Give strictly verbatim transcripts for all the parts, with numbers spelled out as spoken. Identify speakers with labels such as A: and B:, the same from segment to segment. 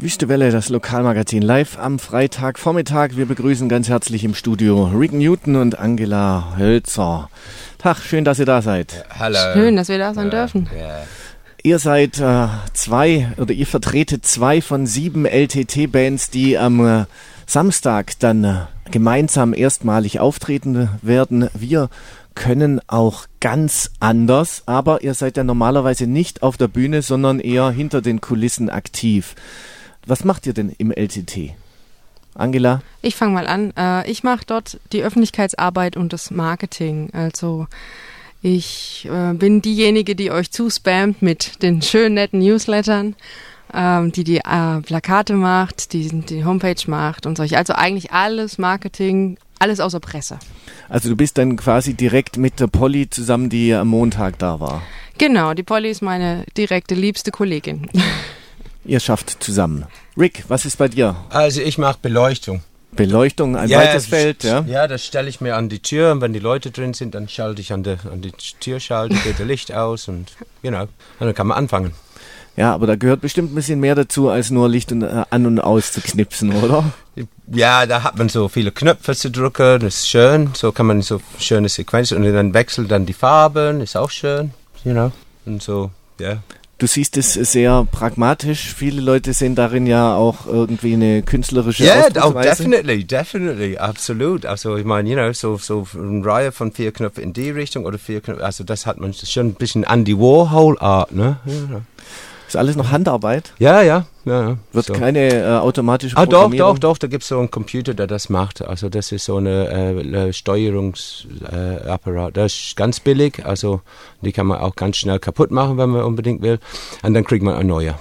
A: Wüste Welle, das Lokalmagazin live am Freitagvormittag. Wir begrüßen ganz herzlich im Studio Rick Newton und Angela Hölzer. Tag, schön, dass ihr da seid.
B: Hallo.
C: Schön, dass wir da sein dürfen.
B: Ja.
A: Ihr seid äh, zwei oder ihr vertretet zwei von sieben L T T-Bands, die am äh, Samstag dann äh, gemeinsam erstmalig auftreten werden. Wir können auch ganz anders, aber ihr seid ja normalerweise nicht auf der Bühne, sondern eher hinter den Kulissen aktiv. Was macht ihr denn im L T T? Angela?
C: Ich fange mal an. Äh, ich mache dort die Öffentlichkeitsarbeit und das Marketing. Also ich äh, bin diejenige, die euch zuspammt mit den schönen, netten Newslettern, ähm, die die äh, Plakate macht, die die Homepage macht und solche. Also eigentlich alles Marketing, alles außer Presse.
A: Also du bist dann quasi direkt mit der Polly zusammen, die am Montag da war.
C: Genau, die Polly ist meine direkte, liebste Kollegin.
A: Ihr schafft zusammen. Rick, was ist bei dir?
B: Also ich mache Beleuchtung.
A: Beleuchtung, ein
B: ja,
A: weites Feld, ja?
B: Ja, das stelle ich mir an die Tür und wenn die Leute drin sind, dann schalte ich an, der, an die Türschalter, geht das Licht aus und genau, und dann kann man anfangen.
A: Ja, aber da gehört bestimmt ein bisschen mehr dazu, als nur Licht und, äh, an und aus zu knipsen, oder?
B: Ja, da hat man so viele Knöpfe zu drücken, das ist schön, so kann man so schöne Sequenzen und dann wechselt dann die Farben, ist auch schön, you know, und so, ja. Yeah.
A: Du siehst es sehr pragmatisch. Viele Leute sehen darin ja auch irgendwie eine künstlerische
B: yeah,
A: Ausdrucksweise.
B: Ja, oh, definitely, definitely, absolut. Also ich meine, you know, so, so eine Reihe von vier Knöpfen in die Richtung oder vier Knöpfe, also das hat man schon ein bisschen Andy Warhol-Art, ne? Ja.
A: Ist alles noch Handarbeit?
B: Ja, ja. ja
A: Wird
B: so.
A: keine äh, automatische
B: ah,
A: Programmierung?
B: Doch, doch, doch, da gibt es so einen Computer, der das macht. Also das ist so eine äh, Steuerungsapparat. Äh, das ist ganz billig, also die kann man auch ganz schnell kaputt machen, wenn man unbedingt will. Und dann kriegt man eine neue.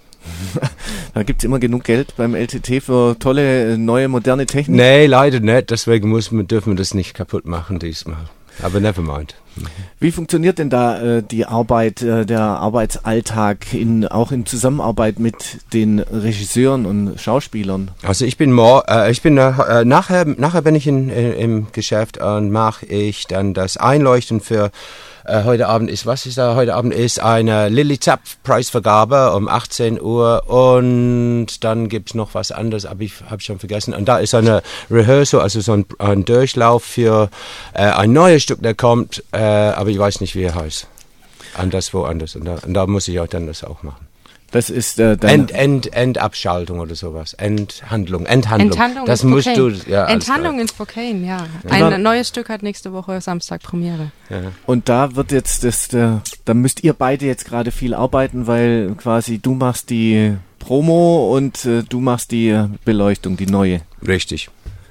A: Da gibt es immer genug Geld beim L T T für tolle, neue, moderne Technik?
B: Nee, leider nicht. Deswegen muss man, dürfen wir das nicht kaputt machen diesmal. Aber never mind.
A: Wie funktioniert denn da äh, die Arbeit, äh, der Arbeitsalltag in, auch in Zusammenarbeit mit den Regisseuren und Schauspielern?
B: Also ich bin mor- äh, ich bin äh, nachher nachher bin ich in, äh, im Geschäft und mache ich dann das Einleuchten für äh, heute Abend ist was ist da heute Abend ist eine Lilly Zapf Preisvergabe um achtzehn Uhr und dann gibt's noch was anderes, aber ich habe schon vergessen und da ist eine Rehearsal, also so ein, ein Durchlauf für äh, ein neues Stück, der kommt, äh, aber ich weiß nicht, wie er heißt. Anders woanders und da, und da muss ich auch dann das auch machen.
A: Das ist äh, dann
B: End, End, Endabschaltung oder sowas. Endhandlung, Endhandlung.
C: Enthandlung
B: das
C: in
B: musst
C: Spokane.
B: du, ja.
C: Enthandlung in Spokane, ja. ja. Ein neues Stück hat nächste Woche Samstag Premiere.
B: Ja.
A: Und da wird jetzt das, der, da müsst ihr beide jetzt gerade viel arbeiten, weil quasi du machst die Promo und äh, du machst die Beleuchtung, die neue.
B: Richtig.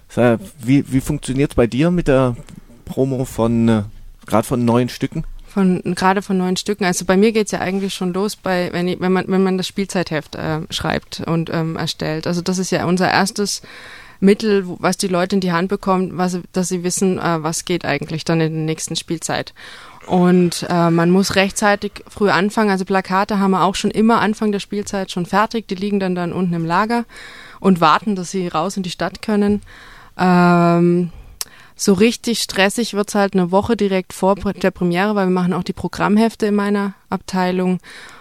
A: Wie, wie funktioniert es bei dir mit der Promo von, äh, gerade von neuen Stücken?
C: Von, gerade von neuen Stücken. Also bei mir geht's ja eigentlich schon los, bei, wenn, ich, wenn, man, wenn man das Spielzeitheft äh, schreibt und ähm, erstellt. Also das ist ja unser erstes Mittel, was die Leute in die Hand bekommen, was, dass sie wissen, äh, was geht eigentlich dann in der nächsten Spielzeit. Und äh, man muss rechtzeitig früh anfangen. Also Plakate haben wir auch schon immer Anfang der Spielzeit schon fertig. Die liegen dann dann unten im Lager und warten, dass sie raus in die Stadt können. Ähm, So richtig stressig wird's halt eine Woche direkt vor der Premiere, weil wir machen auch die Programmhefte in meiner Abteilung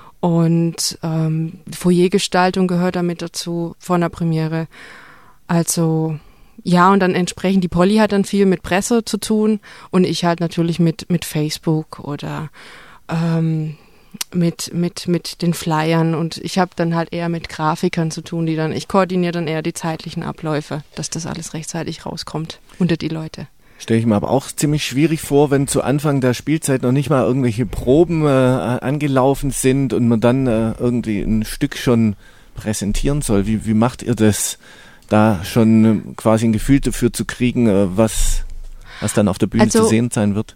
C: und ähm, Foyergestaltung gehört damit dazu vor der Premiere. Also ja, und dann entsprechend, die Polly hat dann viel mit Presse zu tun und ich halt natürlich mit mit Facebook oder ähm, mit mit mit den Flyern und ich habe dann halt eher mit Grafikern zu tun, die dann, ich koordiniere dann eher die zeitlichen Abläufe, dass das alles rechtzeitig rauskommt unter die Leute.
A: Stelle ich mir aber auch ziemlich schwierig vor, wenn zu Anfang der Spielzeit noch nicht mal irgendwelche Proben äh, angelaufen sind und man dann äh, irgendwie ein Stück schon präsentieren soll. Wie, wie macht ihr das, da schon äh, quasi ein Gefühl dafür zu kriegen, äh, was, was dann auf der Bühne
C: also,
A: zu sehen sein wird?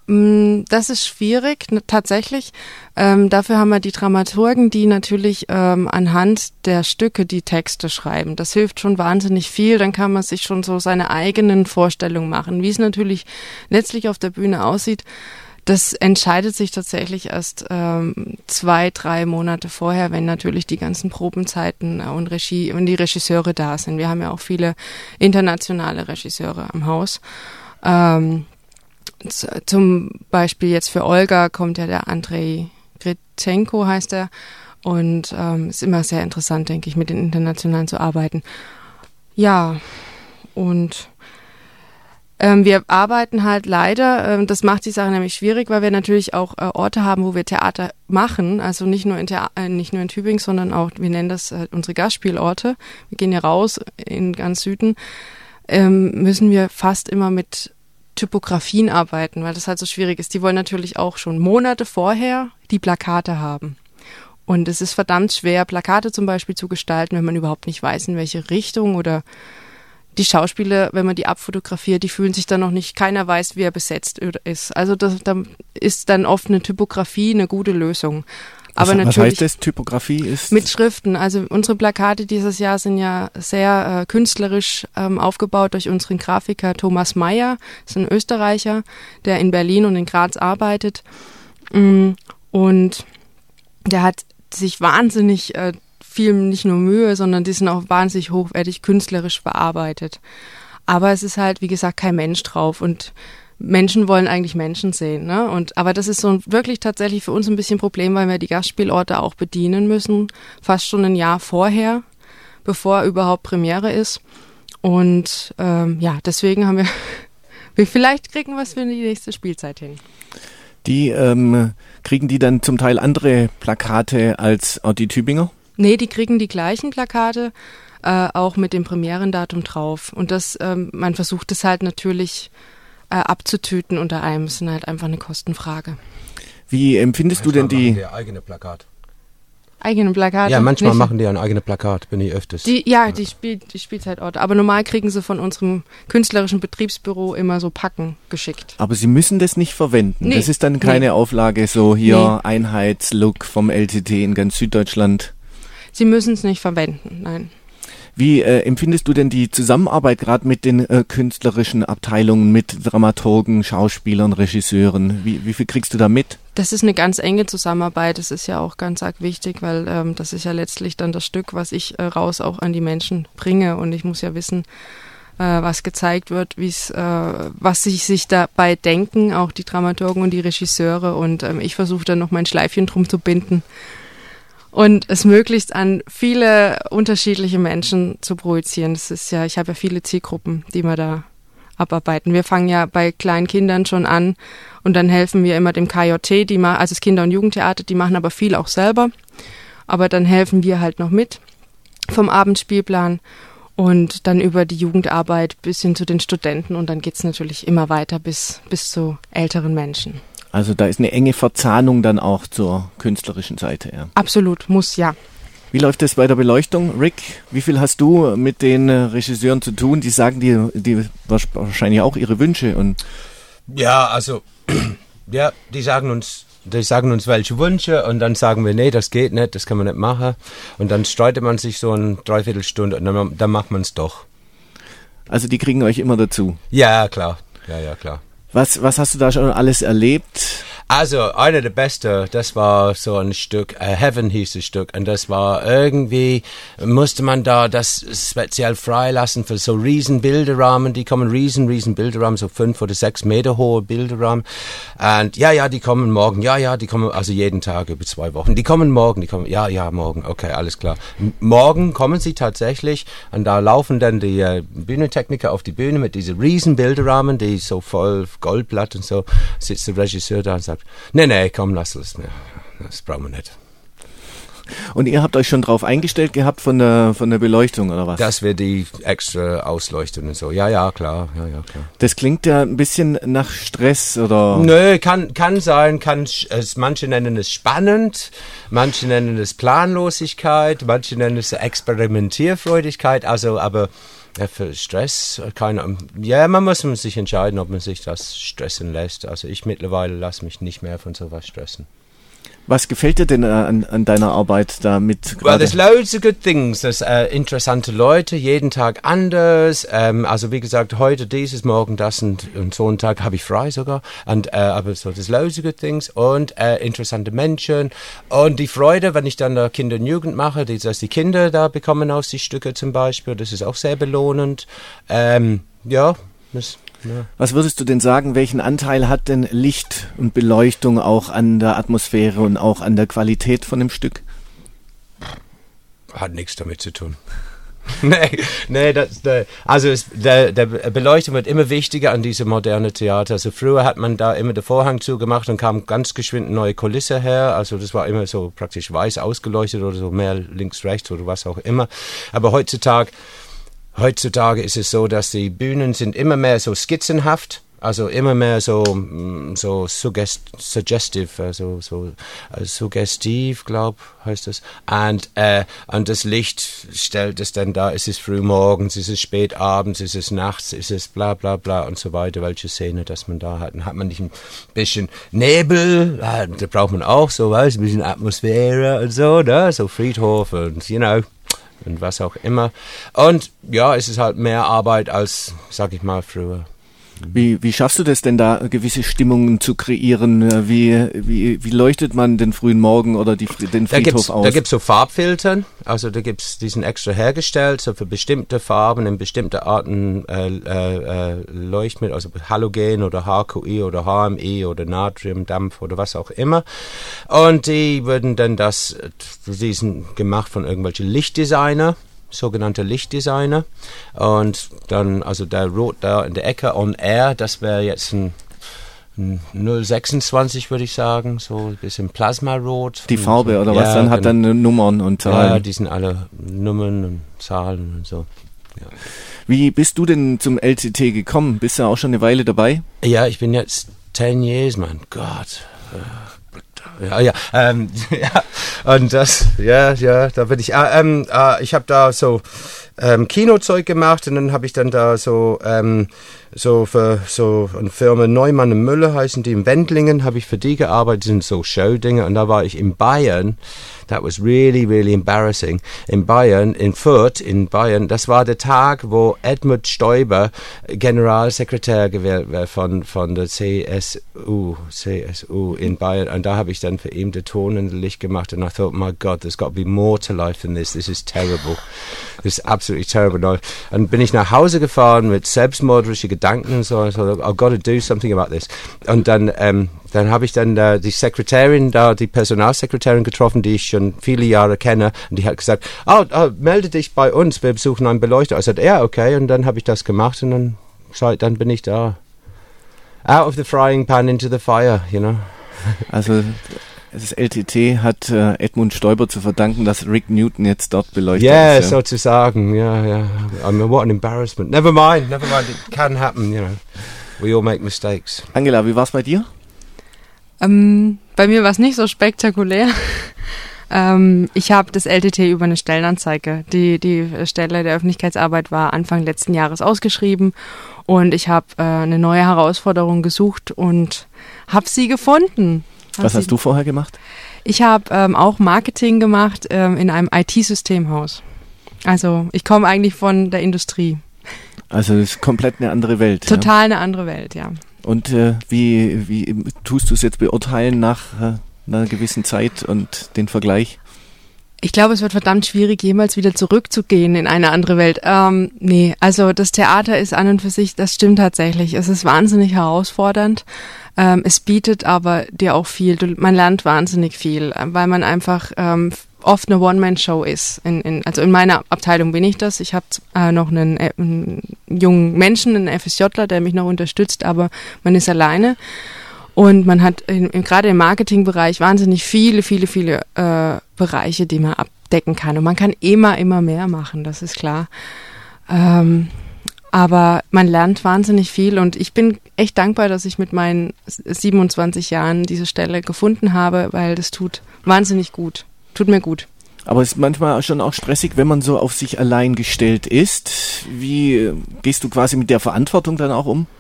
C: Das ist schwierig, tatsächlich. Ähm, dafür haben wir die Dramaturgen, die natürlich ähm, anhand der Stücke die Texte schreiben. Das hilft schon wahnsinnig viel. Dann kann man sich schon so seine eigenen Vorstellungen machen. Wie es natürlich letztlich auf der Bühne aussieht, das entscheidet sich tatsächlich erst ähm, zwei, drei Monate vorher, wenn natürlich die ganzen Probenzeiten und Regie und die Regisseure da sind. Wir haben ja auch viele internationale Regisseure am Haus. Ähm, Zum Beispiel jetzt für Olga kommt ja der Andrei Gritschenko, heißt er, Und ähm, ist immer sehr interessant, denke ich, mit den Internationalen zu arbeiten. Ja, und ähm, wir arbeiten halt leider, ähm, das macht die Sache nämlich schwierig, weil wir natürlich auch äh, Orte haben, wo wir Theater machen, also nicht nur in Thea- äh, nicht nur in Tübingen, sondern auch, wir nennen das äh, unsere Gastspielorte. Wir gehen ja raus in ganz Süden, ähm, müssen wir fast immer mit Typografien arbeiten, weil das halt so schwierig ist. Die wollen natürlich auch schon Monate vorher die Plakate haben. Und es ist verdammt schwer, Plakate zum Beispiel zu gestalten, wenn man überhaupt nicht weiß, in welche Richtung, oder die Schauspieler, wenn man die abfotografiert, die fühlen sich dann noch nicht, keiner weiß, wie er besetzt ist. Also das, da ist dann oft eine Typografie eine gute Lösung. Aber
A: was,
C: natürlich,
A: was heißt das, Typografie ist?
C: Mit Schriften. Also unsere Plakate dieses Jahr sind ja sehr äh, künstlerisch ähm, aufgebaut durch unseren Grafiker Thomas Meyer. Das ist ein Österreicher, der in Berlin und in Graz arbeitet. Mm, und der hat sich wahnsinnig äh, viel, nicht nur Mühe, sondern die sind auch wahnsinnig hochwertig künstlerisch bearbeitet. Aber es ist halt, wie gesagt, kein Mensch drauf, und Menschen wollen eigentlich Menschen sehen, ne? Und aber das ist so wirklich tatsächlich für uns ein bisschen ein Problem, weil wir die Gastspielorte auch bedienen müssen, fast schon ein Jahr vorher, bevor überhaupt Premiere ist. Und ähm, ja, deswegen haben wir, wir vielleicht kriegen wir es für die nächste Spielzeit hin.
A: Die ähm, kriegen die dann zum Teil andere Plakate als auch die Tübinger?
C: Nee, die kriegen die gleichen Plakate, äh, auch mit dem Premierendatum drauf. Und das, ähm, man versucht es halt natürlich äh, abzutüten unter einem. Es ist halt einfach eine Kostenfrage.
A: Wie empfindest
B: manchmal
A: du denn die...
B: Machen die eigene Plakat.
C: Eigene Plakate?
B: Ja, manchmal
C: Nicht?
B: machen die ein eigenes Plakat, bin ich öfters.
C: Die, ja, die, Spiel, die Spielzeitorte. Aber normal kriegen sie von unserem künstlerischen Betriebsbüro immer so Packen geschickt.
A: Aber sie müssen das nicht verwenden.
C: Nee.
A: Das ist dann keine nee. Auflage, so hier
C: nee.
A: Einheitslook vom L T T in ganz Süddeutschland.
C: Sie müssen es nicht verwenden, nein.
A: Wie äh, empfindest du denn die Zusammenarbeit gerade mit den äh, künstlerischen Abteilungen, mit Dramaturgen, Schauspielern, Regisseuren? Wie, wie viel kriegst du da mit? Das
C: ist eine ganz enge Zusammenarbeit. Das ist ja auch ganz arg wichtig, weil ähm, das ist ja letztlich dann das Stück, was ich äh, raus auch an die Menschen bringe. Und ich muss ja wissen, äh, was gezeigt wird, wie's, äh, was sie sich dabei denken, auch die Dramaturgen und die Regisseure. Und ähm, ich versuche dann noch mein Schleifchen drum zu binden und es möglichst an viele unterschiedliche Menschen zu projizieren. Das ist ja, ich habe ja viele Zielgruppen, die wir da abarbeiten. Wir fangen ja bei kleinen Kindern schon an und dann helfen wir immer dem K J T, die ma- also das Kinder- und Jugendtheater, die machen aber viel auch selber. Aber dann helfen wir halt noch mit vom Abendspielplan und dann über die Jugendarbeit bis hin zu den Studenten, und dann geht's natürlich immer weiter bis, bis zu älteren Menschen.
A: Also da ist eine enge Verzahnung dann auch zur künstlerischen Seite. Ja.
C: Absolut, muss ja.
A: Wie läuft das bei der Beleuchtung? Rick, wie viel hast du mit den Regisseuren zu tun? Die sagen dir die wahrscheinlich auch ihre Wünsche. Und
B: ja, also ja, die sagen uns, die sagen uns welche Wünsche, und dann sagen wir, nee, das geht nicht, das kann man nicht machen. Und dann streitet man sich so eine Dreiviertelstunde und dann, dann macht man es doch.
A: Also die kriegen euch immer dazu?
B: Ja, klar. Ja, ja, klar.
A: Was, was hast du da schon alles erlebt?
B: Also, einer der besten, das war so ein Stück, uh, Heaven hieß das Stück, und das war irgendwie, musste man da das speziell freilassen für so riesen Bilderrahmen, die kommen riesen, riesen Bilderrahmen, so fünf oder sechs Meter hohe Bilderrahmen, und ja, ja, die kommen morgen, ja, ja, die kommen, also jeden Tag über zwei Wochen, die kommen morgen, die kommen, ja, ja, morgen, okay, alles klar. M- morgen kommen sie tatsächlich, und da laufen dann die äh, Bühnentechniker auf die Bühne mit diesen riesen Bilderrahmen, die so voll Goldblatt und so, sitzt der Regisseur da und sagt, nee, nee, komm, lass es. Nee, das brauchen wir nicht.
A: Und ihr habt euch schon drauf eingestellt gehabt von der von der Beleuchtung, oder was?
B: Dass wir die extra ausleuchten und so. Ja, ja, klar. Ja, ja, klar.
A: Das klingt ja ein bisschen nach Stress, oder?
B: Nö, kann, kann sein. Kann, es, manche nennen es spannend, manche nennen es Planlosigkeit, manche nennen es Experimentierfreudigkeit. Also, aber ja, für Stress, keine, ja, man muss sich entscheiden, ob man sich das stressen lässt. Also ich mittlerweile lasse mich nicht mehr von sowas stressen.
A: Was gefällt dir denn an, an deiner Arbeit damit?
B: Well, there's loads of good things. There's uh, interessante Leute, jeden Tag anders. Um, also wie gesagt, heute dieses, morgen das und, und so einen Tag habe ich frei sogar. Und, uh, aber so, there's loads of good things und uh, interessante Menschen. Und die Freude, wenn ich dann da Kinder- und Jugend mache, die, dass die Kinder da bekommen aus die Stücke zum Beispiel, das ist auch sehr belohnend. Um, ja, das... Ja.
A: Was würdest du denn sagen, welchen Anteil hat denn Licht und Beleuchtung auch an der Atmosphäre und auch an der Qualität von dem Stück?
B: hat nichts damit zu tun. nee, nee, das, der, also es, der, der Beleuchtung wird immer wichtiger an diesem modernen Theater. Also früher hat man da immer den Vorhang zugemacht und kam ganz geschwind eine neue Kulisse her. Also das war immer so praktisch weiß ausgeleuchtet oder so mehr links, rechts oder was auch immer. Aber heutzutage, heutzutage ist es so, dass die Bühnen sind immer mehr so skizzenhaft. Also immer mehr so, so suggest, suggestive, also so uh, suggestiv, glaub, heißt das. Und, äh, und das Licht stellt es dann da, ist es früh morgens, ist es spät abends, ist es nachts, ist es bla bla bla und so weiter, welche Szene, dass man da hat. Dann hat man nicht ein bisschen Nebel, da braucht man auch so, weißt, ein bisschen Atmosphäre und so, ne? So Friedhof und, you know, und was auch immer. Und ja, es ist halt mehr Arbeit als, sag ich mal, früher.
A: Wie, wie schaffst du das denn da, gewisse Stimmungen zu kreieren? Wie, wie, wie leuchtet man den frühen Morgen oder die, den Friedhof aus?
B: Da gibt es so Farbfiltern, also da gibt es, die sind extra hergestellt, so für bestimmte Farben in bestimmte Arten äh, äh, Leuchtmittel, also Halogen oder H Q I oder H M I oder Natriumdampf oder was auch immer. Und die würden dann das, die sind gemacht von irgendwelchen Lichtdesigner, sogenannte Lichtdesigner, und dann, also der Rot da in der Ecke on air, das wäre jetzt ein, ein null sechsundzwanzig, würde ich sagen, so ein bisschen Plasmarot.
A: Die Farbe oder
B: ja,
A: was, dann
B: genau.
A: Hat dann Nummern und Zahlen.
B: Ja, die sind alle Nummern und Zahlen und so. Ja.
A: Wie bist du denn zum L T T gekommen? Bist du auch schon eine Weile dabei?
B: Ja, ich bin jetzt ten years, man, Gott. Ja, ja, ähm, ja, und das, ja, ja, da bin ich, äh, ähm, äh, ich habe da so ähm, Kinozeug gemacht und dann habe ich dann da so, ähm, so für so eine Firma Neumann und Müller heißen die in Wendlingen, habe ich für die gearbeitet, sind so Showdinge, und da war ich in Bayern. That was really, really embarrassing. In Bayern, in Fürth, in Bayern, das war der Tag, wo Edmund Stoiber Generalsekretär gewählt war von, von der C S U, C S U in Bayern. Und da habe ich dann für ihn den Ton in das Licht gemacht. Und I thought, my God, there's got to be more to life than this. This is terrible. This is absolutely terrible. Und bin ich nach Hause gefahren mit selbstmörderischen Gedanken und so. Und so, I've got to do something about this. Und dann, ähm, Dann habe ich dann äh, die Sekretärin da, die Personalsekretärin getroffen, die ich schon viele Jahre kenne, und die hat gesagt, oh, oh melde dich bei uns, wir besuchen einen Beleuchter. Ich sagte, ja, okay, und dann habe ich das gemacht und dann, dann bin ich da. Out of the frying pan into the fire, you know.
A: Also das L T T hat äh, Edmund Stoiber zu verdanken, dass Rick Newton jetzt dort beleuchtet
B: yeah, ist.
A: Ja,
B: sozusagen, ja, ja. I mean, what an embarrassment. Never mind, never mind, it can happen, you know. We all make mistakes.
A: Angela, wie war's bei dir?
C: Ähm, bei mir war es nicht so spektakulär. ähm, ich habe das L T T über eine Stellenanzeige. Die, die Stelle der Öffentlichkeitsarbeit war Anfang letzten Jahres ausgeschrieben, und ich habe äh, eine neue Herausforderung gesucht und habe sie gefunden.
A: Was hast du vorher gemacht?
C: Ich habe ähm, auch Marketing gemacht ähm, in einem I T-Systemhaus. Also ich komme eigentlich von der Industrie.
A: Also das ist komplett eine andere Welt.
C: Total
A: ja.
C: eine andere Welt, ja.
A: Und äh, wie, wie tust du es jetzt beurteilen nach äh, einer gewissen Zeit und den Vergleich?
C: Ich glaube, es wird verdammt schwierig, jemals wieder zurückzugehen in eine andere Welt. Ähm, nee, also das Theater ist an und für sich, das stimmt tatsächlich. Es ist wahnsinnig herausfordernd. Ähm, es bietet aber dir auch viel. Du, man lernt wahnsinnig viel, weil man einfach ähm, oft eine One-Man-Show ist. In, in, also in meiner Abteilung bin ich das. Ich habe äh, noch einen, äh, einen jungen Menschen, einen FSJler, der mich noch unterstützt, aber man ist alleine. Und man hat in, in, gerade im Marketingbereich wahnsinnig viele, viele, viele äh, Bereiche, die man abdecken kann. Und man kann immer, immer mehr machen, das ist klar. Ähm, aber man lernt wahnsinnig viel, und ich bin echt dankbar, dass ich mit meinen siebenundzwanzig Jahren diese Stelle gefunden habe, weil das tut wahnsinnig gut. Tut mir gut.
A: Aber es ist manchmal schon auch stressig, wenn man so auf sich allein gestellt ist. Wie gehst du quasi mit der Verantwortung dann auch um?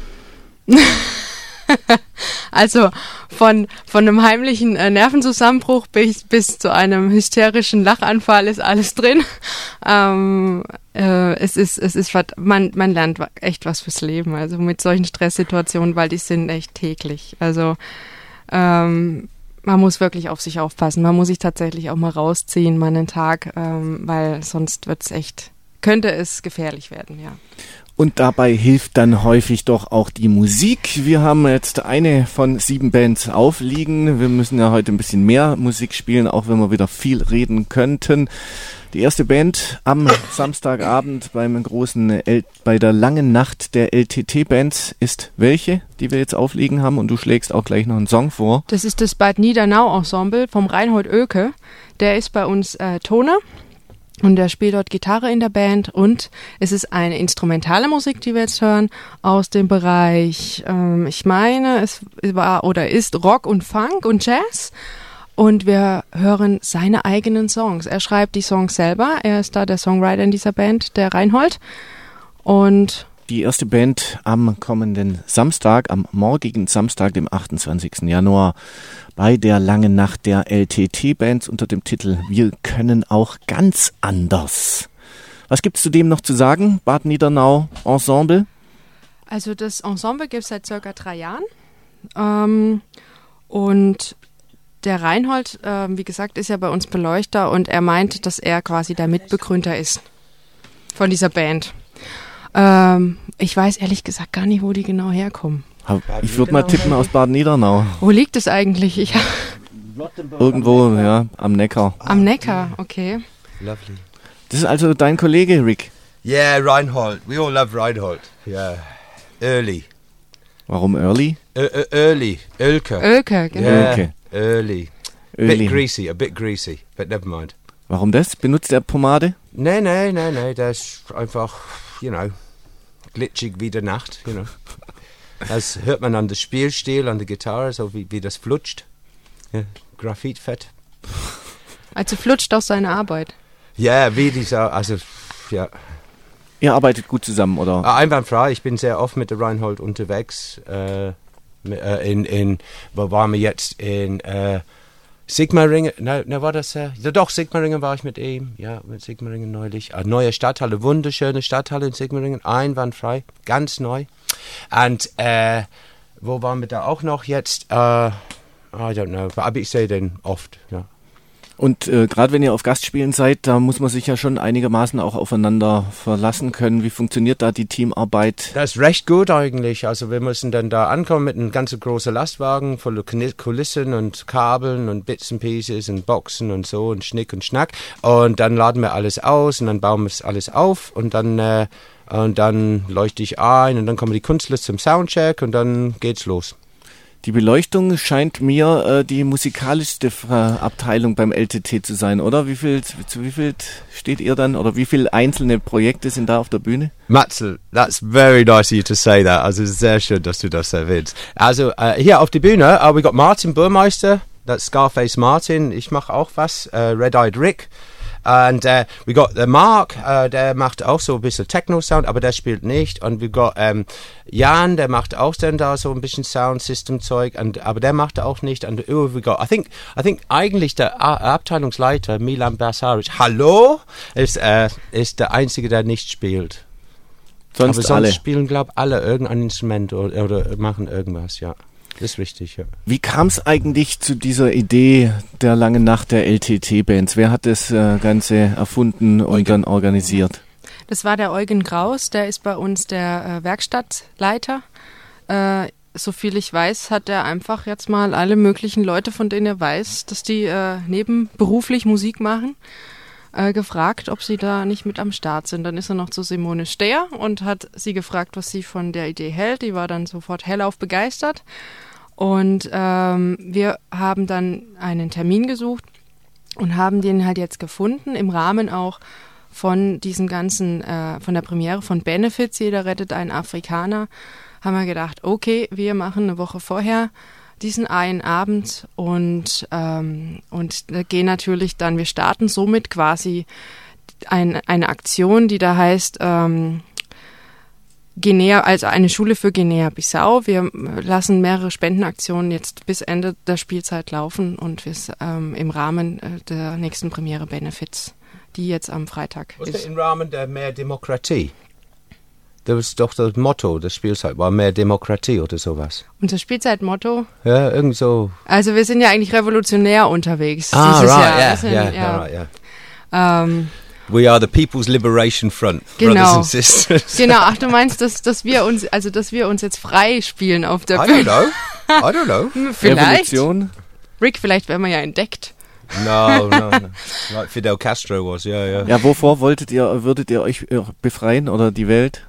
C: Also von, von einem heimlichen äh, Nervenzusammenbruch bis, bis zu einem hysterischen Lachanfall ist alles drin. Ähm, äh, es ist, es ist, man, man lernt echt was fürs Leben. Also mit solchen Stresssituationen, weil die sind echt täglich. Also ähm, man muss wirklich auf sich aufpassen. Man muss sich tatsächlich auch mal rausziehen, mal einen Tag, ähm, weil sonst wird's echt, könnte es gefährlich werden, ja.
A: Und dabei hilft dann häufig doch auch die Musik. Wir haben jetzt eine von sieben Bands aufliegen. Wir müssen ja heute ein bisschen mehr Musik spielen, auch wenn wir wieder viel reden könnten. Die erste Band am Samstagabend beim großen L- bei der langen Nacht der L T T-Bands ist welche, die wir jetzt aufliegen haben? Und du schlägst auch gleich noch einen Song vor.
C: Das ist das Bad Niedernau-Ensemble vom Reinhold Oelke. Der ist bei uns äh, Toner. Und der spielt dort Gitarre in der Band und es ist eine instrumentale Musik, die wir jetzt hören, aus dem Bereich, ähm, ich meine, es war oder ist Rock und Funk und Jazz und wir hören seine eigenen Songs. Er schreibt die Songs selber, er ist da der Songwriter in dieser Band, der Reinhold. Und
A: die erste Band am kommenden Samstag, am morgigen Samstag, dem achtundzwanzigsten Januar, bei der langen Nacht der L T T-Bands unter dem Titel Wir können auch ganz anders. Was gibt es zudem noch zu sagen, Bad Niedernau Ensemble?
C: Also das Ensemble gibt es seit circa drei Jahren ähm, und der Reinhold, äh, wie gesagt, ist ja bei uns Beleuchter und er meint, dass er quasi der Mitbegründer ist von dieser Band. Ähm, ich weiß ehrlich gesagt gar nicht, wo die genau herkommen.
A: Ich würde mal tippen aus Bad Niedernau.
C: Wo liegt es eigentlich? Ich
A: Irgendwo, ja, am Neckar.
C: Am Neckar, okay.
B: Lovely.
A: Das ist also dein Kollege, Rick.
B: Yeah, Reinhold. We all love Reinhold. Yeah. Early.
A: Warum Early?
B: Uh, uh, early. Oelke.
C: Oelke, genau.
B: Yeah.
A: Oelke.
B: Early.
A: Early.
B: Bit greasy, a bit greasy, but never mind.
A: Warum das? Benutzt er Pomade?
B: Nee, nee, nee, nee, das ist einfach, you know, glitschig wie der Nacht, you know. Das hört man an der Spielstil, an der Gitarre, so wie, wie das flutscht. Ja, Graphitfett.
C: Also flutscht auch seine Arbeit.
B: Ja, wie dieser, also, ja.
A: Ihr arbeitet gut zusammen, oder?
B: Ah, einwandfrei, ich bin sehr oft mit der Reinhold unterwegs. Äh, in, in, wo waren wir jetzt? In äh, Sigmaringen, ne, ne, war das? Äh, ja, doch, Sigmaringen war ich mit ihm, ja, mit Sigmaringen neulich. Eine neue Stadthalle, wunderschöne Stadthalle in Sigmaringen, einwandfrei, ganz neu. Und äh, wo waren wir da auch noch jetzt? Äh, I don't know, aber ich sehe den oft, ja.
A: Und äh, gerade wenn ihr auf Gastspielen seid, da muss man sich ja schon einigermaßen auch aufeinander verlassen können. Wie funktioniert da die Teamarbeit?
B: Das ist recht gut eigentlich. Also wir müssen dann da ankommen mit einem ganz großen Lastwagen voller Kulissen und Kabeln und Bits and Pieces und Boxen und so und Schnick und Schnack. Und dann laden wir alles aus und dann bauen wir es alles auf und dann, äh, und dann leuchte ich ein und dann kommen die Künstler zum Soundcheck und dann geht's los.
A: Die Beleuchtung scheint mir äh, die musikalischste äh, Abteilung beim L T T zu sein, oder? Wie viel, zu wie viel steht ihr dann, oder wie viele einzelne Projekte sind da auf der Bühne?
B: Matzel, that's very nice of you to say that. Also sehr schön, dass du das erwähnst. Also uh, hier auf der Bühne, uh, we got Martin Burmeister, that's Scarface Martin. Ich mache auch was, uh, Red-Eyed Rick. And uh, we got the Mark, uh, der macht auch so ein bisschen Techno-Sound, aber der spielt nicht. Und we got um, Jan, der macht auch dann da so ein bisschen Sound-System-Zeug, und, aber der macht auch nicht. Und uh, we got, I think, I think eigentlich der A- Abteilungsleiter Milan Basaric, hallo, ist, uh, ist der Einzige, der nicht spielt.
A: Sonst
B: aber sonst
A: alle.
B: spielen, glaube ich, alle irgendein Instrument oder, oder machen irgendwas, ja. Das ist richtig, ja.
A: Wie kam es eigentlich zu dieser Idee der langen Nacht der L T T-Bands? Wer hat das äh, Ganze erfunden und Eugen. dann organisiert?
C: Das war der Eugen Kraus, der ist bei uns der äh, Werkstattleiter. Äh, soviel ich weiß, hat er einfach jetzt mal alle möglichen Leute, von denen er weiß, dass die äh, nebenberuflich Musik machen, äh, gefragt, ob sie da nicht mit am Start sind. Dann ist er noch zu Simone Steyer und hat sie gefragt, was sie von der Idee hält. Die war dann sofort hellauf begeistert. Und ähm, wir haben dann einen Termin gesucht und haben den halt jetzt gefunden, im Rahmen auch von diesen ganzen, äh, von der Premiere von Benefits, Jeder rettet einen Afrikaner, haben wir gedacht, okay, wir machen eine Woche vorher diesen einen Abend und, ähm, und gehen natürlich dann, wir starten somit quasi ein, eine Aktion, die da heißt, ähm, Guinea, also eine Schule für Guinea-Bissau. Wir lassen mehrere Spendenaktionen jetzt bis Ende der Spielzeit laufen und wir ähm, im Rahmen äh, der nächsten Premiere Benefits, die jetzt am Freitag
B: Was
C: ist.
B: ist im Rahmen der mehr Demokratie? Das ist doch das Motto der Spielzeit, war mehr Demokratie oder sowas.
C: Unser Spielzeitmotto?
B: Ja, irgend so.
C: Also wir sind ja eigentlich revolutionär unterwegs
B: Ah,
C: dieses
B: right,
C: Jahr.
B: yeah,
C: Wir sind,
B: yeah,
C: ja,
B: right, yeah.
C: Ähm,
B: We are the People's Liberation Front,
C: genau.
B: Brothers and Sisters.
C: Genau, ach, du meinst, dass, dass wir uns, also dass wir uns jetzt frei spielen auf der
B: I
C: Bühne.
B: don't know. I don't know.
C: Vielleicht.
A: Revolution?
C: Rick, vielleicht werden wir ja entdeckt.
B: No, no, no. Like Fidel Castro was, yeah, yeah.
A: Ja, wovor wolltet ihr, würdet ihr euch befreien oder die Welt?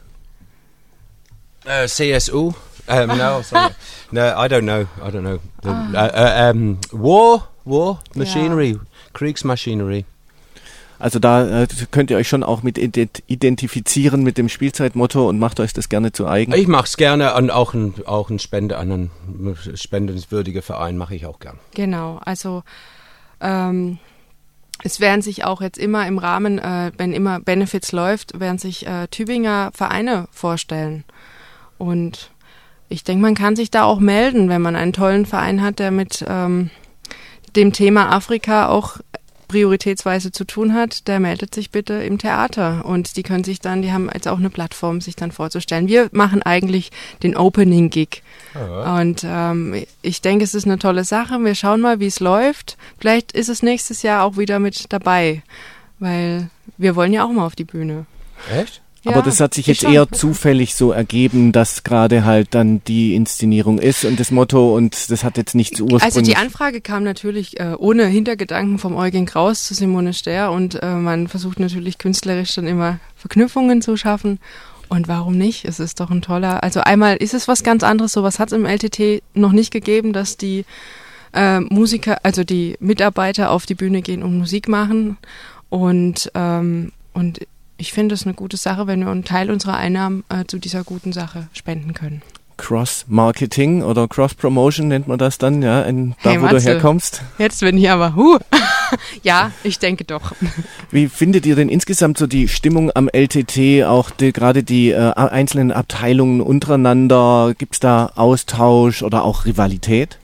B: Uh, C S U? Um, no, sorry. No, I don't know. I don't know. The, uh, uh, um, war, war, machinery, ja. Kriegsmachinery.
A: Also da äh, könnt ihr euch schon auch mit identifizieren mit dem Spielzeitmotto und macht euch das gerne zu eigen.
B: Ich mache es gerne und auch ein, auch ein Spende an einen spendenswürdigen Verein mache ich auch gern.
C: Genau, also ähm, es werden sich auch jetzt immer im Rahmen, äh, wenn immer Benefits läuft, werden sich äh, Tübinger Vereine vorstellen. Und ich denke, man kann sich da auch melden, wenn man einen tollen Verein hat, der mit ähm, dem Thema Afrika auch prioritätsweise zu tun hat, der meldet sich bitte im Theater und die können sich dann, die haben jetzt auch eine Plattform, sich dann vorzustellen. Wir machen eigentlich den Opening-Gig oh. und ähm, ich denke, es ist eine tolle Sache. Wir schauen mal, wie es läuft. Vielleicht ist es nächstes Jahr auch wieder mit dabei, weil wir wollen ja auch mal auf die Bühne.
B: Echt?
A: Aber ja, das hat sich jetzt eher zufällig so ergeben, dass gerade halt dann die Inszenierung ist und das Motto und das hat jetzt nichts ursprünglich.
C: Also die Anfrage kam natürlich äh, ohne Hintergedanken vom Eugen Kraus zu Simone Sterr und äh, man versucht natürlich künstlerisch dann immer Verknüpfungen zu schaffen und warum nicht? Es ist doch ein toller, also einmal ist es was ganz anderes, sowas hat es im L T T noch nicht gegeben, dass die äh, Musiker, also die Mitarbeiter auf die Bühne gehen und Musik machen und ähm, und ich finde es eine gute Sache, wenn wir einen Teil unserer Einnahmen äh, zu dieser guten Sache spenden können.
A: Cross-Marketing oder Cross-Promotion nennt man das dann, ja, in, da
C: hey,
A: wo
C: Matze,
A: du herkommst.
C: Jetzt bin ich aber, huh. Ja, ich denke doch.
A: Wie findet ihr denn insgesamt so die Stimmung am L T T, auch die, gerade die äh, einzelnen Abteilungen untereinander? Gibt es da Austausch oder auch Rivalität?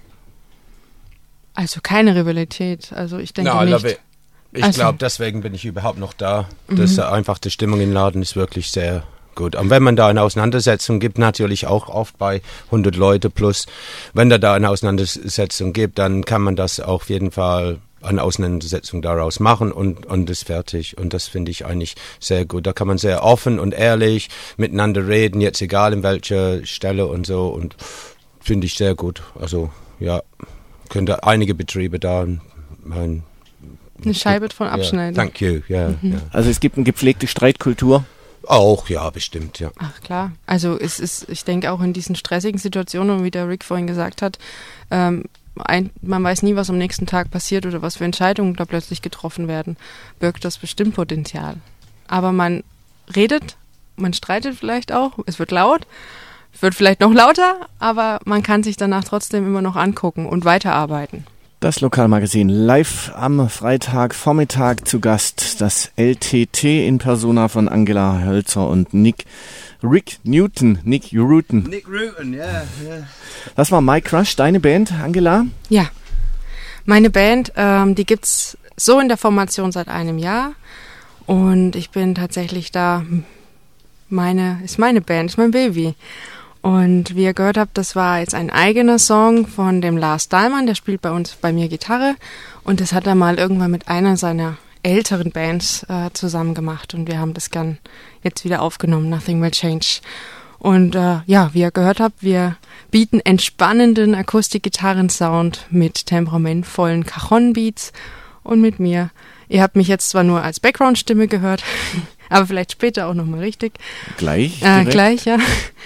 C: Also keine Rivalität, also ich denke
B: no,
C: nicht.
B: Ich
C: also. glaube,
B: deswegen bin ich überhaupt noch da. Das mhm. einfach die Stimmung im Laden ist wirklich sehr gut. Und wenn man da eine Auseinandersetzung gibt, natürlich auch oft bei hundert Leute plus, wenn da da eine Auseinandersetzung gibt, dann kann man das auch auf jeden Fall eine Auseinandersetzung daraus machen und und ist fertig. Und das finde ich eigentlich sehr gut. Da kann man sehr offen und ehrlich miteinander reden, jetzt egal in welcher Stelle und so. Und finde ich sehr gut. Also ja, könnte einige Betriebe da mein
C: eine Scheibe von abschneiden.
B: Yeah, thank you, yeah,
C: mhm.
B: yeah.
A: Also es gibt eine gepflegte Streitkultur?
B: Auch, ja, bestimmt, ja.
C: Ach klar, also es ist, ich denke auch in diesen stressigen Situationen, wie der Rick vorhin gesagt hat, ähm, ein, man weiß nie, was am nächsten Tag passiert oder was für Entscheidungen da plötzlich getroffen werden, birgt das bestimmt Potenzial. Aber man redet, man streitet vielleicht auch, es wird laut, es wird vielleicht noch lauter, aber man kann sich danach trotzdem immer noch angucken und weiterarbeiten.
A: Das Lokalmagazin live am Freitagvormittag zu Gast, das L T T in Persona von Angela Hölzer und Nick Rick Newton, Nick Rutan.
B: Nick Rutan, ja. Yeah, yeah.
A: Das war My Crush, deine Band, Angela?
C: Ja, meine Band, ähm, die gibt's so in der Formation seit einem Jahr und ich bin tatsächlich da, meine, ist meine Band, ist mein Baby. Und wie ihr gehört habt, das war jetzt ein eigener Song von dem Lars Dahlmann, der spielt bei uns, bei mir Gitarre und das hat er mal irgendwann mit einer seiner älteren Bands äh, zusammen gemacht und wir haben das gern jetzt wieder aufgenommen, Nothing Will Change. Und äh, ja, wie ihr gehört habt, wir bieten entspannenden Akustik-Gitarren-Sound mit temperamentvollen Cajon-Beats und mit mir. Ihr habt mich jetzt zwar nur als Background-Stimme gehört, aber vielleicht später auch nochmal richtig.
A: Gleich?
C: Äh, gleich, ja.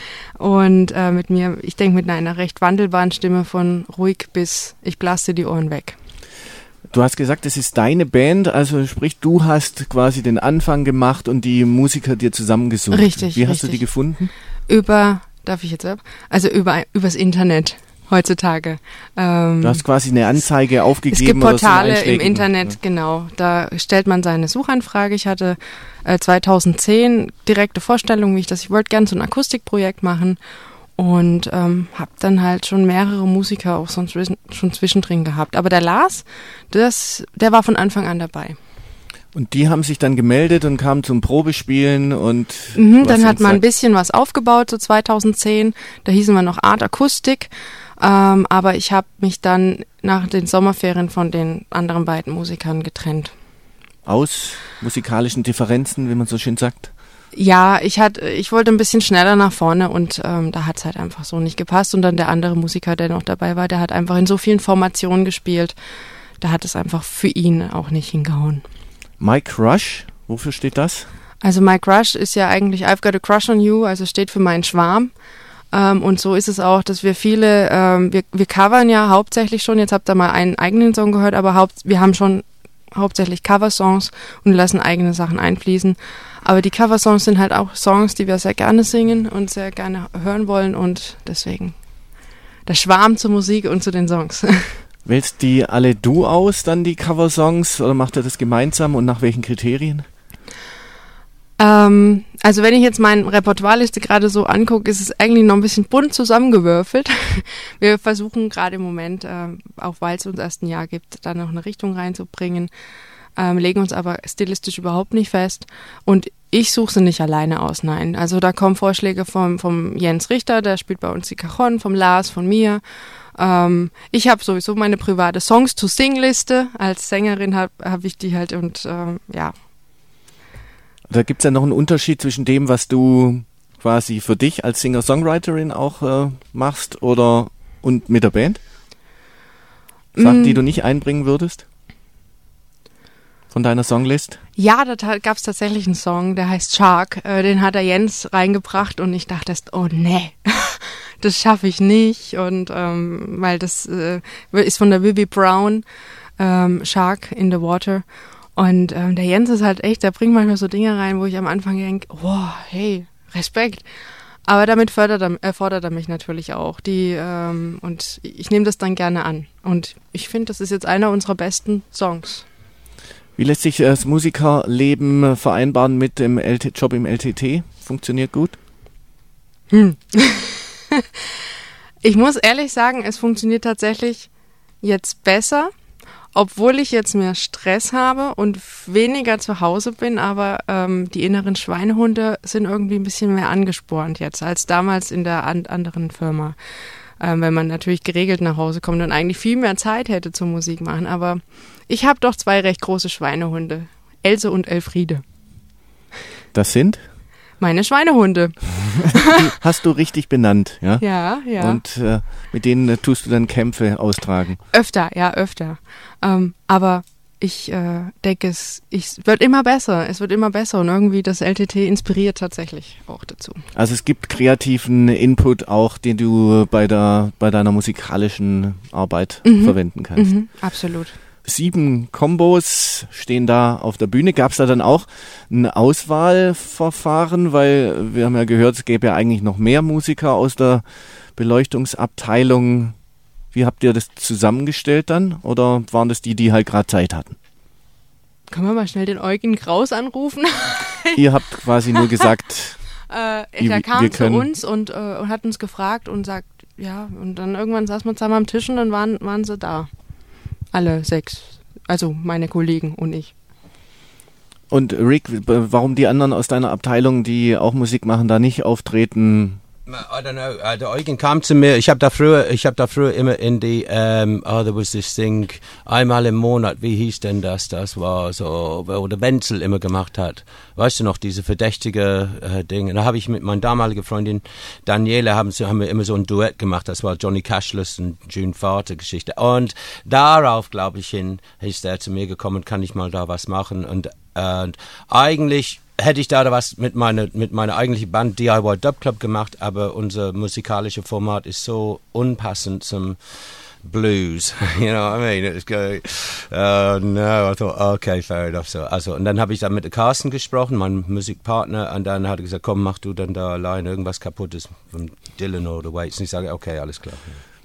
C: Und äh, mit mir, ich denke mit einer recht wandelbaren Stimme von ruhig bis ich blaste die Ohren weg.
A: Du hast gesagt, es ist deine Band, also sprich, du hast quasi den Anfang gemacht und die Musiker dir zusammengesucht.
C: Richtig,
A: Wie hast
C: richtig.
A: du die gefunden?
C: Über, darf ich jetzt ab? Also über übers Internet heutzutage. Ähm,
A: du hast quasi eine Anzeige aufgegeben.
C: Es gibt Portale
A: oder so
C: im Internet, ja. Genau. Da stellt man seine Suchanfrage. Ich hatte äh, zweitausendzehn direkte Vorstellungen, wie ich das, ich wollte gerne so ein Akustikprojekt machen und ähm, habe dann halt schon mehrere Musiker auch so schon zwischendrin gehabt. Aber der Lars, das, der war von Anfang an dabei.
A: Und die haben sich dann gemeldet und kamen zum Probespielen und
C: mhm, dann hat man ein bisschen was aufgebaut, so zweitausendzehn. Da hießen wir noch Art Akustik. Ähm, aber ich habe mich dann nach den Sommerferien von den anderen beiden Musikern getrennt.
A: aus, musikalischen Differenzen, wie man so schön sagt?
C: Ja, ich hatte, ich wollte ein bisschen schneller nach vorne und ähm, da hat es halt einfach so nicht gepasst. Und dann der andere Musiker, der noch dabei war, der hat einfach in so vielen Formationen gespielt. Da hat es einfach für ihn auch nicht hingehauen.
A: Mike Rush, wofür steht das?
C: Also Mike Rush ist ja eigentlich I've Got a Crush on You, also steht für meinen Schwarm. Ähm, und so ist es auch, dass wir viele, ähm, wir, wir covern ja hauptsächlich schon, jetzt habt ihr mal einen eigenen Song gehört, aber haupt, wir haben schon hauptsächlich Coversongs und lassen eigene Sachen einfließen. Aber die Coversongs sind halt auch Songs, die wir sehr gerne singen und sehr gerne hören wollen und deswegen der Schwarm zur Musik und zu den Songs.
A: Wählst die alle du aus, dann die Coversongs, oder macht ihr das gemeinsam und nach welchen Kriterien?
C: Ähm, also wenn ich jetzt meine Repertoireliste gerade so angucke, ist es eigentlich noch ein bisschen bunt zusammengewürfelt. Wir versuchen gerade im Moment, äh, auch weil es uns erst ein Jahr gibt, da noch eine Richtung reinzubringen, ähm, legen uns aber stilistisch überhaupt nicht fest. Und ich suche sie nicht alleine aus, nein. Also da kommen Vorschläge vom, vom Jens Richter, der spielt bei uns die Cajon, vom Lars, von mir. Ähm, ich habe sowieso meine private Songs-to-Sing-Liste. Als Sängerin habe hab ich die halt und ähm, ja.
A: Da gibt es ja noch einen Unterschied zwischen dem, was du quasi für dich als Singer-Songwriterin auch äh, machst oder und mit der Band? Sachen, mm. die du nicht einbringen würdest? Von deiner Songlist?
C: Ja, da gab es tatsächlich einen Song, der heißt Shark. Äh, den hat der Jens reingebracht und ich dachte erst, oh nee, das schaffe ich nicht. Und ähm, weil das äh, ist von der Vivi Brown, ähm, Shark in the Water. Und ähm, der Jens ist halt echt, der bringt manchmal so Dinge rein, wo ich am Anfang denke, oh, hey, Respekt. Aber damit fördert er, äh, fordert er mich natürlich auch. Die, ähm, und ich nehme das dann gerne an. Und ich finde, das ist jetzt einer unserer besten Songs.
A: Wie lässt sich das Musikerleben vereinbaren mit dem L T Job im L T T? Funktioniert gut?
C: Hm. Ich muss ehrlich sagen, es funktioniert tatsächlich jetzt besser. Obwohl ich jetzt mehr Stress habe und weniger zu Hause bin, aber ähm, die inneren Schweinehunde sind irgendwie ein bisschen mehr angespornt jetzt als damals in der an- anderen Firma. Ähm, wenn man natürlich geregelt nach Hause kommt und eigentlich viel mehr Zeit hätte zum Musik machen. Aber ich habe doch zwei recht große Schweinehunde, Else und Elfriede.
A: Das sind?
C: Meine Schweinehunde.
A: Die hast du richtig benannt, ja?
C: Ja, ja.
A: Und äh, mit denen äh, tust du dann Kämpfe austragen?
C: Öfter, ja, öfter. Ähm, aber ich äh, denke, es ich, wird immer besser. Es wird immer besser und irgendwie das L T T inspiriert tatsächlich auch dazu.
A: Also es gibt kreativen Input auch, den du bei der bei deiner musikalischen Arbeit mhm. verwenden kannst.
C: Mhm, absolut.
A: Sieben Kombos stehen da auf der Bühne. Gab es da dann auch ein Auswahlverfahren? Weil wir haben ja gehört, es gäbe ja eigentlich noch mehr Musiker aus der Beleuchtungsabteilung. Wie habt ihr das zusammengestellt dann? Oder waren das die, die halt gerade Zeit hatten?
C: Können wir mal schnell den Eugen Kraus anrufen?
A: Ihr habt quasi nur gesagt,
C: äh,
A: wie,
C: er kam
A: wir
C: zu
A: können.
C: uns und, äh, und hat uns gefragt und sagt, ja, und dann irgendwann saßen wir zusammen am Tisch und dann waren, waren sie da. Alle sechs. Also meine Kollegen und ich.
A: Und Rick, warum die anderen aus deiner Abteilung, die auch Musik machen, da nicht auftreten?
B: I don't know. Uh, der Eugen kam zu mir. Ich habe da früher, ich habe da früher immer in die, um, oh, there was this thing, einmal im Monat. Wie hieß denn das? Das war so, wo der Wenzel immer gemacht hat. Weißt du noch, diese verdächtige äh, Dinge. Da habe ich mit meiner damaligen Freundin Daniela haben, haben wir immer so ein Duett gemacht. Das war Johnny Cashless und June Vater Geschichte. Und darauf, glaube ich, hin ist er zu mir gekommen. Kann ich mal da was machen? Und, äh, und eigentlich hätte ich da was mit meiner mit meiner eigentlichen Band D I Y Dub Club gemacht, aber unser musikalisches Format ist so unpassend zum Blues. You know what I mean? It's going, uh, no, I thought, okay, fair enough. So, also, und dann habe ich dann mit Carsten gesprochen, meinem Musikpartner, und dann hat er gesagt, komm, mach du dann da allein irgendwas Kaputtes von Dylan oder Waits. Und ich sage, okay, alles klar.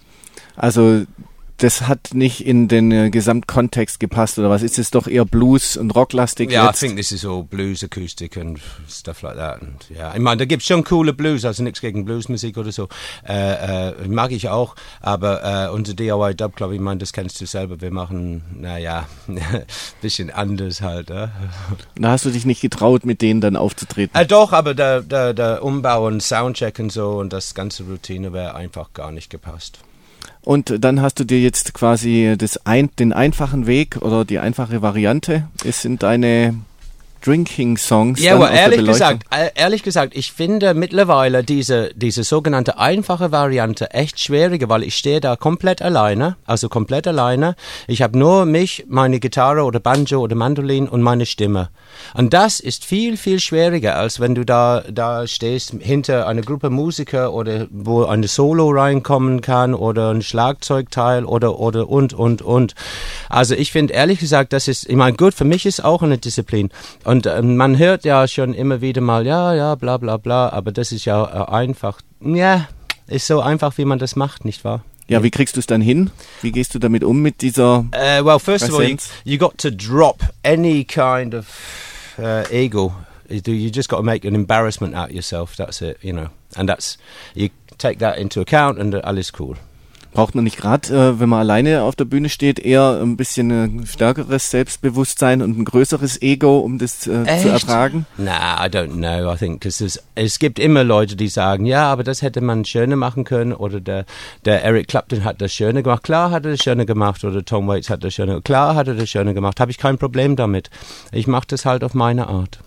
A: Also das hat nicht in den äh, Gesamtkontext gepasst, oder was? Ist es doch eher Blues- und Rocklastig
B: Yeah,
A: jetzt?
B: I think this is all blues, acoustic and stuff like that. And yeah, ich meine, da gibt's schon coole Blues, also nichts gegen Bluesmusik oder so. Äh, äh, mag ich auch, aber äh, unser D I Y Dub Club, ich meine, das kennst du selber, wir machen, naja, bisschen anders halt. Äh.
A: Da hast du dich nicht getraut, mit denen dann aufzutreten?
B: Äh, doch, aber der, der, der Umbau und Soundcheck und so und das ganze Routine wäre einfach gar nicht gepasst.
A: Und dann hast du dir jetzt quasi das ein, den einfachen Weg oder die einfache Variante. Es sind deine Drinking-Songs.
B: Ja, aber ehrlich gesagt, ehrlich gesagt, ich finde mittlerweile diese, diese sogenannte einfache Variante echt schwieriger, weil ich stehe da komplett alleine, also komplett alleine. Ich habe nur mich, meine Gitarre oder Banjo oder Mandolin und meine Stimme. Und das ist viel, viel schwieriger, als wenn du da, da stehst hinter einer Gruppe Musiker oder wo ein Solo reinkommen kann oder ein Schlagzeugteil oder, oder und, und, und. Also ich finde ehrlich gesagt, das ist, ich meine, gut, für mich ist auch eine Disziplin. Und äh, man hört ja schon immer wieder mal, ja, ja, bla, bla, bla, aber das ist ja äh, einfach, ja, ist so einfach, wie man das macht, nicht wahr?
A: Ja, wie kriegst du es dann hin? Wie gehst du damit um mit dieser
B: uh, Well, first
A: Präsenz?
B: of all, you, you got to drop any kind of uh, ego. You, do, you just got to make an embarrassment out of yourself, that's it, you know. And that's, you take that into account and uh, alles cool.
A: Braucht man nicht gerade, äh, wenn man alleine auf der Bühne steht, eher ein bisschen ein stärkeres Selbstbewusstsein und ein größeres Ego, um das äh, zu ertragen?
B: Nah, I don't know. I think, because es gibt immer Leute, die sagen, ja, aber das hätte man schöner machen können oder der, der Eric Clapton hat das schöner gemacht. Klar hat er das schöner gemacht oder Tom Waits hat das schöner gemacht. Klar hat er das schöner gemacht. Habe ich kein Problem damit. Ich mache das halt auf meine Art.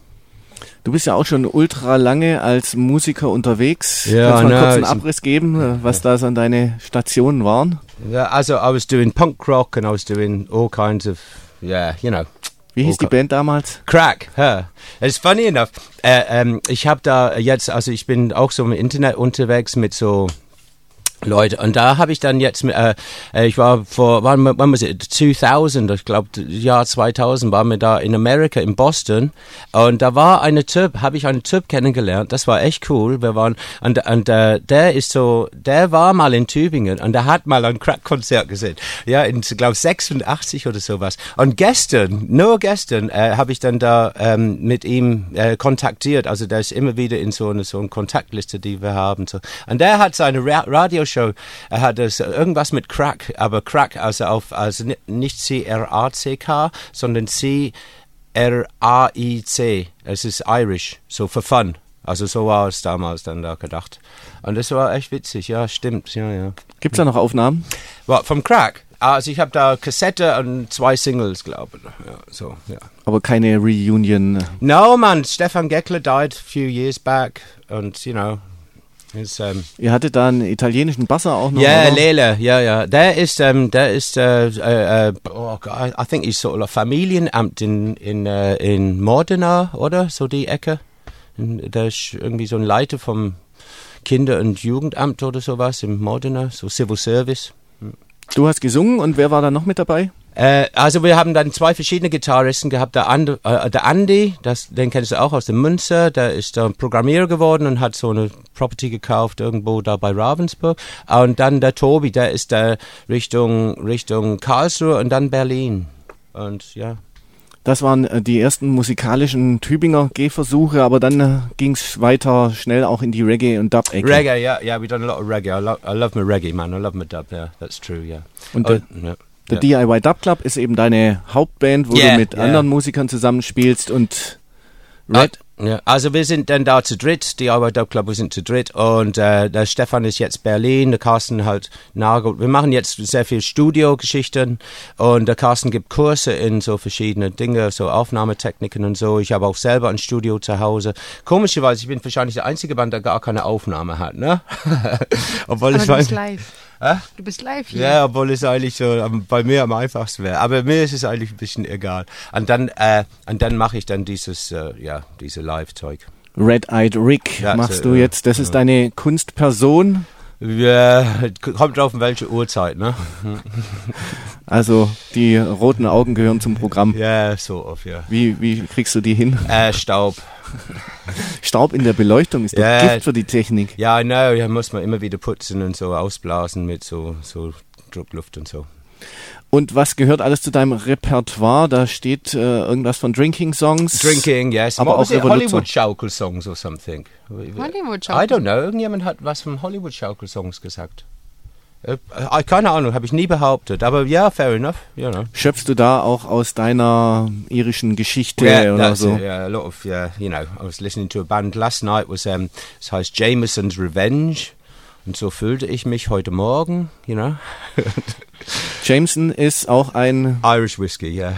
A: Du bist ja auch schon ultra lange als Musiker unterwegs.
B: Ja,
A: Kannst du mal
B: no,
A: kurz einen Abriss geben, was da so deine Stationen waren?
B: Yeah, also I was doing punk rock and I was doing all kinds of, yeah, you know.
A: Wie hieß die Band damals?
B: Crack, huh. It's funny enough. Äh, ähm, ich habe da jetzt, also ich bin auch so im Internet unterwegs mit so Leute, und da habe ich dann jetzt, äh, ich war vor, wann, wann was it, zweitausend, ich glaube, Jahr zweitausend, waren wir da in Amerika, in Boston, und da war eine Typ, habe ich einen Typ kennengelernt, das war echt cool, wir waren, und, und äh, der ist so, der war mal in Tübingen, und der hat mal ein Crack-Konzert gesehen, ja, in, glaube sechsundachtzig oder sowas, und gestern, nur gestern, äh, habe ich dann da ähm, mit ihm äh, kontaktiert, also der ist immer wieder in so eine, so eine Kontaktliste, die wir haben, so, und der hat seine Ra- Radio Show, er hat das irgendwas mit Crack, aber Crack, also auf, also nicht C R A C K, sondern C R A I C. Es ist Irish, so for fun. Also so war es damals dann da gedacht. Und das war echt witzig, ja, stimmt, ja, ja.
A: Gibt's da noch Aufnahmen?
B: What, vom Crack? Also ich habe da Kassette und zwei Singles, glaube ich. Ja, so, ja.
A: Aber keine Reunion?
B: No, man, Stefan Geckler died a few years back and, you know, Is, um,
A: Ihr hattet da einen italienischen Basser auch noch?
B: Ja, yeah, Lele, ja, ja. Der ist, um, der ist, uh, uh, uh, oh God, I think he's sort of like Familienamt in, in, uh, in Modena, oder? So die Ecke. Der ist irgendwie so ein Leiter vom Kinder- und Jugendamt oder sowas in Modena, so Civil Service.
A: Du hast gesungen und wer war da noch mit dabei?
B: Äh, also wir haben dann zwei verschiedene Gitarristen gehabt. Der, And, äh, der Andy, das, den kennst du auch aus dem Münster, der ist äh, Programmierer geworden und hat so eine Property gekauft irgendwo da bei Ravensburg. Und dann der Tobi, der ist äh, Richtung, Richtung Karlsruhe und dann Berlin. Und ja.
A: Das waren äh, die ersten musikalischen Tübinger Gehversuche, aber dann äh, ging es weiter schnell auch in die Reggae- und Dub-Ecke.
B: Reggae, yeah, yeah, we've done a lot of reggae. I, lo- I love my reggae, man. I love my dub, yeah, that's true, yeah.
A: Und
B: oh,
A: der,
B: yeah.
A: der D I Y Dub Club ist eben deine Hauptband, wo
B: yeah,
A: du mit
B: yeah.
A: anderen Musikern zusammenspielst und Red...
B: Ja, also wir sind dann da zu dritt, D I Y Dub Club, wir sind zu dritt und äh, der Stefan ist jetzt Berlin, der Carsten halt Nagel. Wir machen jetzt sehr viel Studiogeschichten und der Carsten gibt Kurse in so verschiedene Dinge, so Aufnahmetechniken und so. Ich habe auch selber ein Studio zu Hause. Komischerweise, ich bin wahrscheinlich der einzige Band, der gar keine Aufnahme hat, ne? Obwohl
C: Aber
B: ich
C: du
B: weiß,
C: bist live.
B: Hä?
C: Du bist live hier.
B: Ja, obwohl es eigentlich so um, bei mir am einfachsten wäre. Aber mir ist es eigentlich ein bisschen egal. Und dann, äh, und dann mache ich dann dieses, äh, ja, diese Live-Zeug.
A: Red-Eyed Rick
B: Ja,
A: machst
B: so,
A: du
B: ja,
A: jetzt. Das
B: ja.
A: ist deine Kunstperson.
B: Ja, kommt drauf, in welche Uhrzeit, ne?
A: Also die roten Augen gehören zum Programm.
B: Ja, so oft, ja.
A: Wie, wie kriegst du die hin?
B: Äh, Staub.
A: Staub in der Beleuchtung ist doch
B: Ja.
A: Gift für die Technik.
B: Ja, I know, ja, muss man immer wieder putzen und so ausblasen mit so, so Druckluft und so.
A: Und was gehört alles zu deinem Repertoire? Da steht äh, irgendwas von Drinking-Songs.
B: Drinking, yes.
A: Aber
B: What
A: auch
B: was it?
A: Revoluzzer.
B: Hollywood-Schaukel-Songs or something.
C: Hollywood-Schaukel.
B: I don't know, irgendjemand hat was von Hollywood-Schaukel-Songs gesagt. Äh, äh, keine Ahnung, habe ich nie behauptet. Aber ja, fair enough, you know.
A: Schöpfst du da auch aus deiner irischen Geschichte
B: Yeah,
A: oder
B: that's
A: so?
B: it, yeah, a lot of, yeah, you know, I was listening to a band last night, was, um, it heißt Jameson's Revenge. Und so fühlte ich mich heute Morgen, you know.
A: Jameson ist auch ein...
B: Irish Whiskey, ja.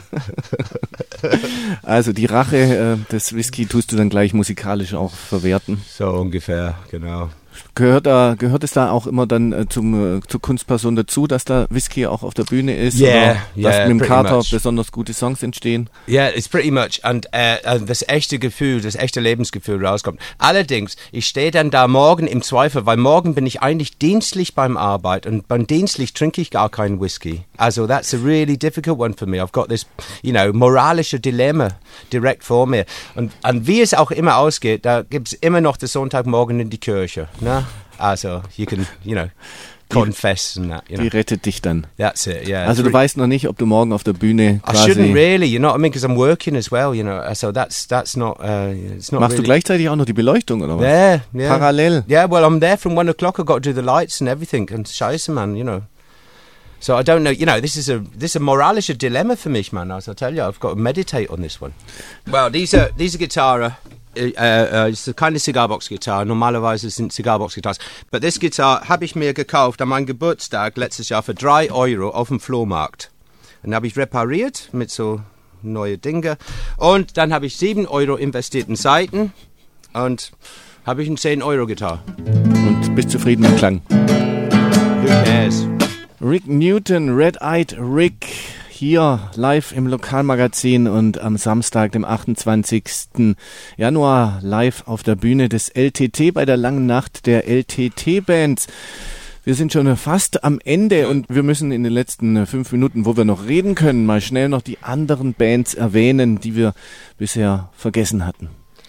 B: Yeah.
A: Also die Rache äh, des Whisky tust du dann gleich musikalisch auch verwerten.
B: So ungefähr, genau.
A: Gehört, da, gehört es da auch immer dann äh, zum, äh, zur Kunstperson dazu, dass da Whisky auch auf der Bühne ist?
B: Yeah,
A: oder
B: yeah,
A: dass mit dem Kater
B: much.
A: besonders gute Songs entstehen?
B: Ja, yeah, it's pretty much. Und uh, das echte Gefühl, das echte Lebensgefühl rauskommt. Allerdings, ich stehe dann da morgen im Zweifel, weil morgen bin ich eigentlich dienstlich beim Arbeit und beim dienstlich trinke ich gar keinen Whisky. Also that's a really difficult one for me. I've got this, you know, moralische Dilemma direkt vor mir. Und, und wie es auch immer ausgeht, da gibt's immer noch den Sonntagmorgen in die Kirche. Ne? Also, you can, you know, confess and that, you know.
A: Die rettet dich dann.
B: That's it, yeah.
A: Also du
B: re-
A: weißt noch nicht, ob du morgen auf der Bühne
B: I
A: quasi...
B: shouldn't really, you know what I mean, because I'm working as well, you know, so that's that's not, uh, it's not
A: Machst
B: really...
A: du gleichzeitig auch noch die Beleuchtung, oder was?
B: Yeah, yeah.
A: Parallel?
B: Yeah, well, I'm there from one o'clock, I've got to do the lights and everything, and scheiße, man, you know. So I don't know, you know, this is a this is a moralische dilemma for me, man, as I tell you, I've got to meditate on this one. Well, these are, these are guitar... Uh, uh, it's a kind of Cigarbox-Gitarre. Normalerweise sind Cigarbox-Gitarren. But this Gitarre habe ich mir gekauft an meinem Geburtstag letztes Jahr für drei Euro auf dem Flohmarkt. Und habe ich repariert mit so neue Dinge. Und dann habe ich sieben Euro investiert in Seiten und habe ich eine zehn Euro Gitarre.
A: Und bist zufrieden mit dem Klang?
B: Who cares?
A: Rick Newton, Red-Eyed Rick, hier live im Lokalmagazin und am Samstag, dem achtundzwanzigsten Januar, live auf der Bühne des L T T bei der langen Nacht der L T T-Bands. Wir sind schon fast am Ende und wir müssen in den letzten fünf Minuten, wo wir noch reden können, mal schnell noch die anderen Bands erwähnen, die wir bisher vergessen hatten.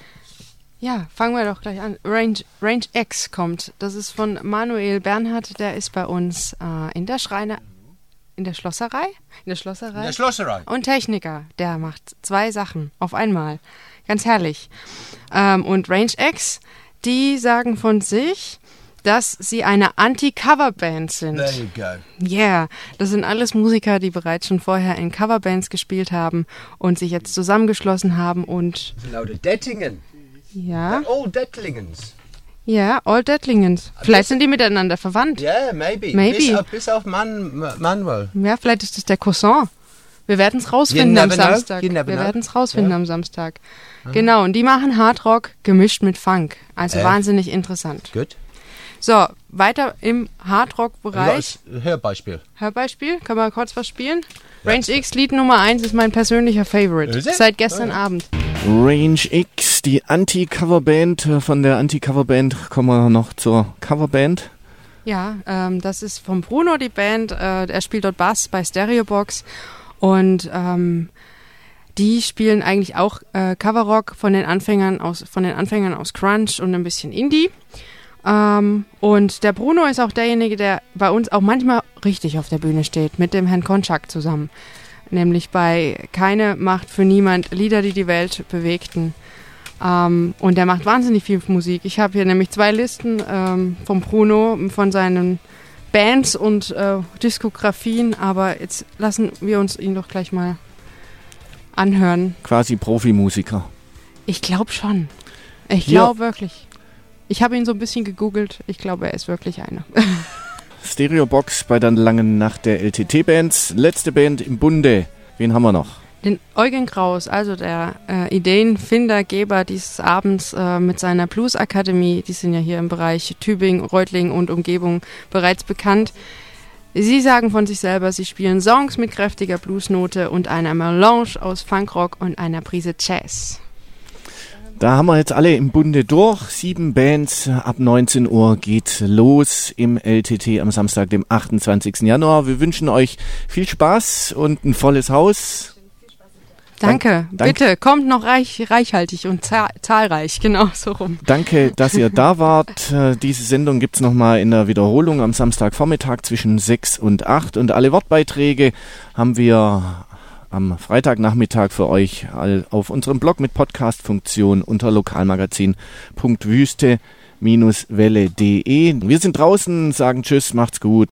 C: Ja, fangen wir doch gleich an. Range, Range X kommt. Das ist von Manuel Bernhard, der ist bei uns äh, in der Schreiner... In der Schlosserei? In der Schlosserei?
B: In der Schlosserei.
C: Und Techniker. Der macht zwei Sachen auf einmal. Ganz herrlich. Ähm, und Range X, die sagen von sich, dass sie eine Anti-Cover-Band sind.
B: There you go.
C: Yeah, das sind alles Musiker, die bereits schon vorher in Coverbands gespielt haben und sich jetzt zusammengeschlossen haben und...
B: Lauter Dettingen.
C: Ja.
B: All Dettlingens.
C: Ja, All Dettlingens. Vielleicht sind die miteinander verwandt.
B: Yeah, maybe.
C: Maybe.
B: Bis auf, bis auf Man, Manuel.
C: Ja, vielleicht ist das der Cousin. Wir werden es rausfinden
B: You
C: am
B: never know.
C: Samstag.
B: You
C: Wir
B: never know.
C: werden es rausfinden
B: Ja.
C: am Samstag. Genau, und die machen Hardrock gemischt mit Funk. Also
B: Äh.
C: wahnsinnig interessant.
B: Gut.
C: So, weiter im Hardrock-Bereich.
B: Hörbeispiel.
C: Hörbeispiel, können wir kurz was spielen? Range X, Lied Nummer eins ist mein persönlicher Favorite.
B: Is it?
C: Seit gestern
B: Oh, ja.
C: Abend.
A: Range X, die Anti-Coverband. Von der Anti-Coverband kommen wir noch zur Coverband.
C: Ja, ähm, das ist von Bruno die Band. Äh, er spielt dort Bass bei Stereobox. Und ähm, die spielen eigentlich auch äh, Coverrock von den Anfängern aus, von den Anfängern aus Crunch und ein bisschen Indie. Ähm, und der Bruno ist auch derjenige, der bei uns auch manchmal richtig auf der Bühne steht, mit dem Herrn Konczak zusammen. Nämlich bei Keine Macht für Niemand, Lieder, die die Welt bewegten. Ähm, und der macht wahnsinnig viel Musik. Ich habe hier nämlich zwei Listen ähm, von Bruno, von seinen Bands und äh, Diskografien, aber jetzt lassen wir uns ihn doch gleich mal anhören.
A: Quasi Profimusiker.
C: Ich glaube schon. Ich
A: Hier-
C: glaube wirklich. Ich habe ihn so ein bisschen gegoogelt. Ich glaube, er ist wirklich einer.
A: Stereobox bei der langen Nacht der L T T-Bands. Letzte Band im Bunde. Wen haben wir noch?
C: Den Eugen Kraus, also der äh, Ideenfinder, Geber dieses Abends äh, mit seiner Blues-Akademie, die sind ja hier im Bereich Tübingen, Reutlingen und Umgebung bereits bekannt. Sie sagen von sich selber, sie spielen Songs mit kräftiger Bluesnote und einer Melange aus Funkrock und einer Prise Jazz.
A: Da haben wir jetzt alle im Bunde durch. Sieben Bands. Ab neunzehn Uhr geht los im L T T am Samstag, dem achtundzwanzigsten Januar. Wir wünschen euch viel Spaß und ein volles Haus.
C: Danke,
A: Dank-
C: bitte, kommt noch reich, reichhaltig und za- zahlreich, genau so rum.
A: Danke, dass ihr da wart. Äh, Diese Sendung gibt's nochmal in der Wiederholung am Samstagvormittag zwischen sechs und acht. Und alle Wortbeiträge haben wir am Freitagnachmittag für euch all- auf unserem Blog mit Podcast-Funktion unter lokalmagazin punkt wüste Bindestrich welle punkt de. Wir sind draußen, sagen Tschüss, macht's gut.